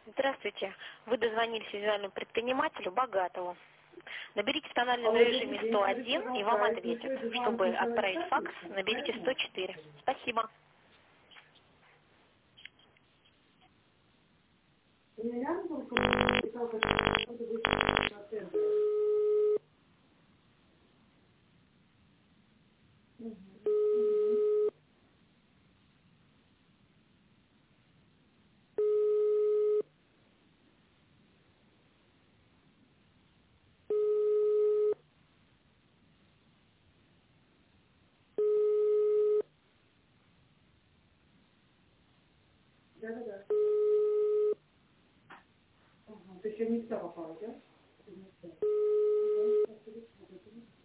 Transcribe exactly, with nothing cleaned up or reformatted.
Здравствуйте. Вы дозвонились индивидуальному предпринимателю Богатову. Наберите в тональном режиме сто один и вам ответят. Чтобы отправить факс, наберите сто четыре. Спасибо. Да, да, да. Ага. То есть я не туда попала, да?